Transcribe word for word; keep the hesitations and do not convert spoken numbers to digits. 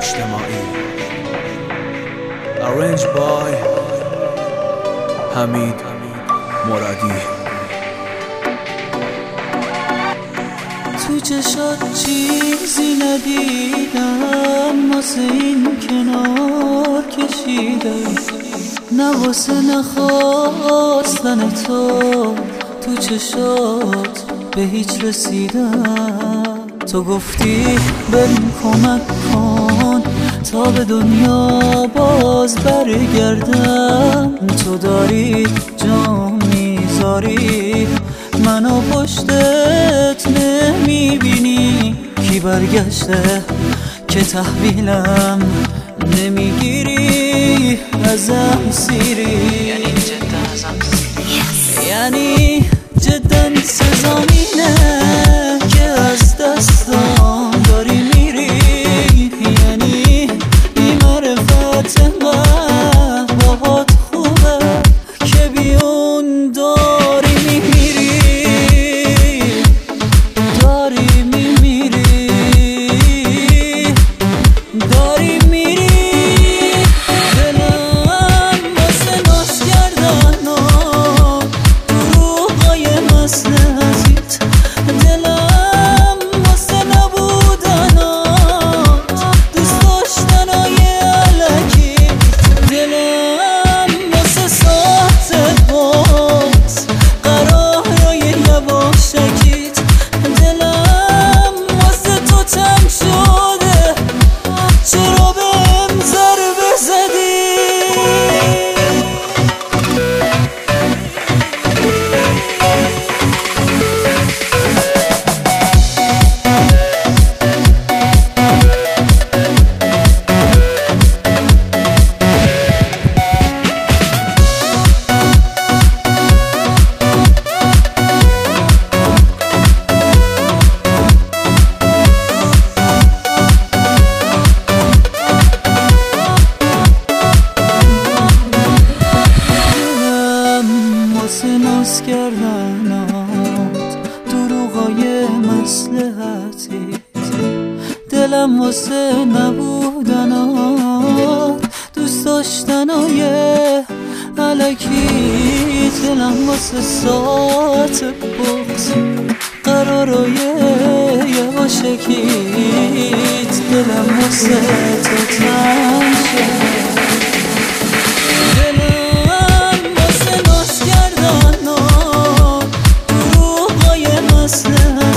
اجتماعی. Arranged by حمید مرادی. تو چشات چیزی ندیدم واسه این کنار کشیدم، نه واسه نخواستن تو تو چشات به هیچ رسیدم. تو گفتی بریم کمک کن تا به دنیا باز برگردم. تو داری جا میذاری منو پشتت نمیبینی، کی برگشته که تحویلم نمیگیری ازم سیری. یعنی جدا ازم سیری، یعنی جدا سزامینه که از دستان داری میری. یعنی بی معرفت انقدر باهات خوبه که بیون داری میمیری، داری میمیری، داری میری. دلم واسه ناز کردن دروغای مصلحتیت، دلم واسه نبودن دوست داشتنای علکی، دلم واسه ساعتت باز قرارای یواشکیت، دلم واسه تو تنگ شده چرا بهم ضربه زدی. واسه ناز کردنات دروغای مصلحتیت، دلم واسه نبودنات دوست داشتنای علکی، دلم واسه ساعت بغض قرارای یواشکیت، دلم واسه تو تنگ شد. دروغای مصلحت